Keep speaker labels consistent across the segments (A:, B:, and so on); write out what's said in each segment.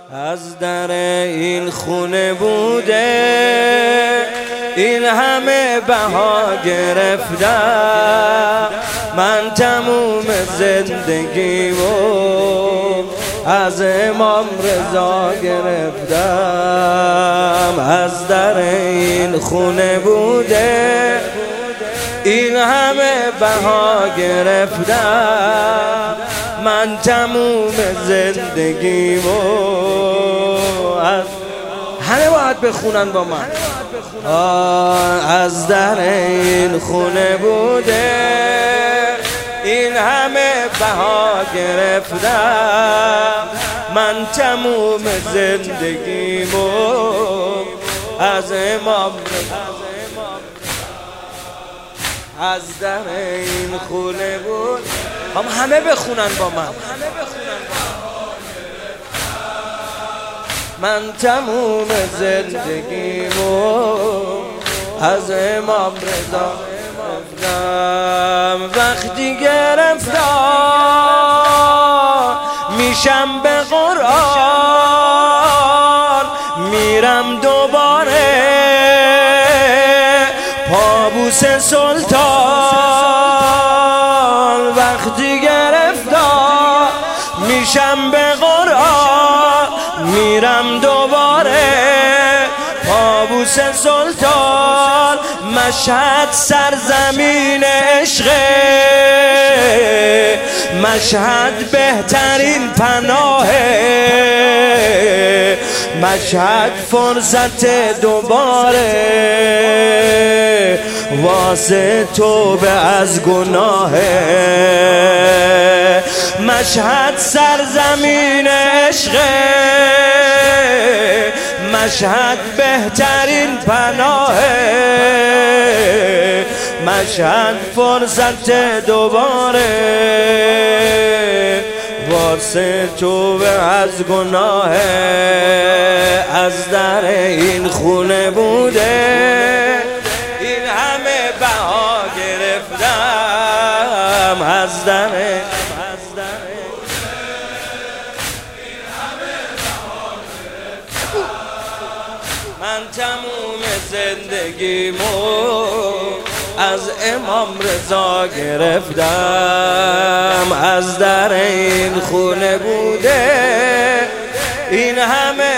A: از در این خونه بوده این همه بها گرفتم، من تموم زندگیمو از امام رضا گرفتم. از در این خونه بوده این همه بها گرفتم، من تموم زندگیمو همه باید بخونن با من. از در این خونه بوده این همه بها گرفتم، من تموم زندگیمو از امام از در این خونه بود. همه بخونن با من. من تموم زندگیمو از امام رضا گرفتم. وقتی گرفتار میشم به قرآن، میرم دوباره پابوس سلطان. وقتی گرفتار میشم به قرآن، میرم دوباره پابوس سلطان. مشهد سرزمین عشقه، مشهد بهترین پناهه، مشهد فرصت دوباره واسه توبه از گناهه. مشهد سرزمین عشقه، مشهد بهترین پناهه، مشهد فرصت دوباره واسه توبه از گناهه. از در این خونه بوده این همه بها گرفتم. از در من تموم زندگیمو از امام رضا گرفتم. از در این خونه بوده این همه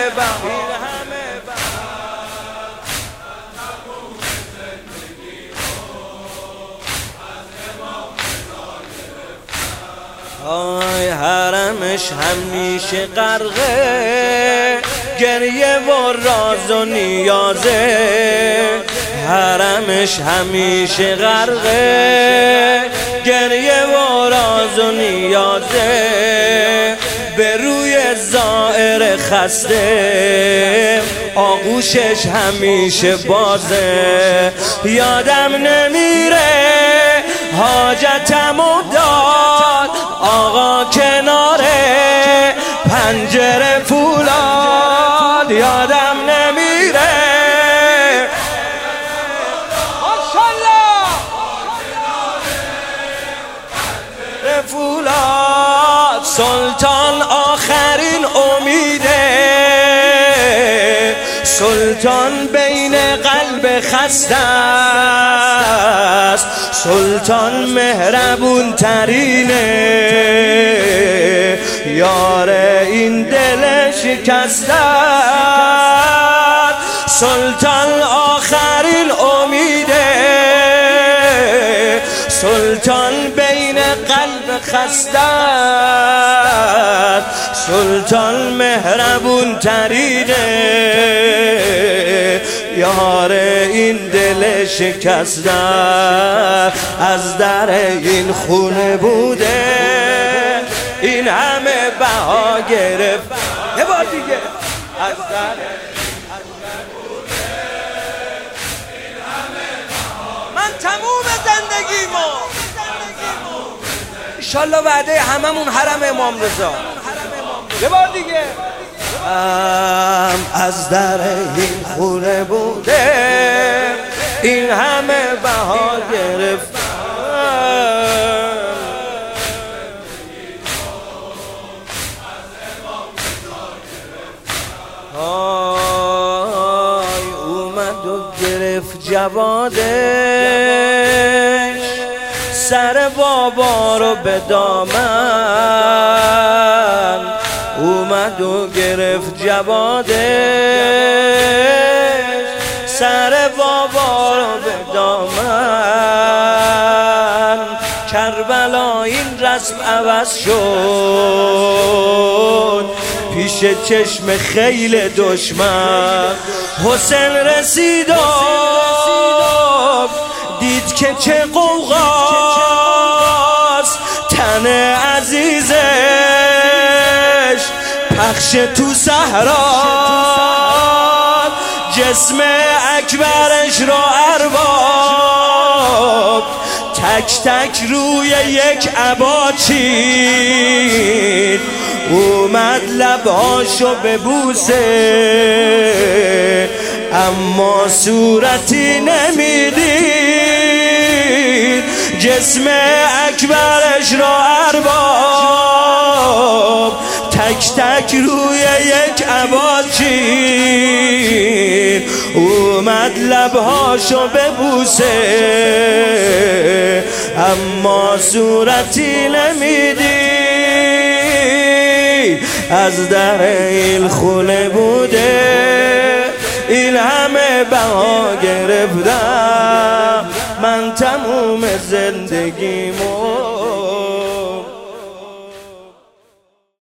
A: آی حرمش همیشه غرقه گریه و راز و نیازه. حرمش همیشه غرقه گریه و راز و نیازه. به روی زائر خسته آغوشش همیشه بازه. یادم نمیره حاجتمو داد آقا کناره پنجره فولاد. یادم نمیره فولاد. سلطان آخرین امیده، سلطان بین قلب خسته است، سلطان مهربون ترینه یار این دل شکسته است. سلطان آخرین امیده، سلطان بین قلب خسته است، سلطان مهربون ترینه یار این دل شکسته. از در این خونه بوده این همه بها گرفت. یه بار دیگه از در من تموم زندگیمو انشالله وعده هممون حرم امام رضا. یه بار دیگه از در این خونه بوده این همه بها گرفت. اومد و گرفت جوادش، سر بابا رو به دامن. اومد و گرفت جوادش، سر بابا رو به دامن. کربلا این رسم عوض شد پیش چشم خیل دشمن. حسین رسید و دید که چه قوقاست، تن عزیزش پخش تو صحرا. جسم اکبرش را ارباب تک تک روی یک عبا چید. اومد لبهاشو ببوسه اما صورتی نمیدید. جسم اکبرش را ارباب تک تک روی یک عبا چید. اومد لبهاشو ببوسه اما صورتی نمیدید. از در این خونه بوده این همه بها گرفتم من تموم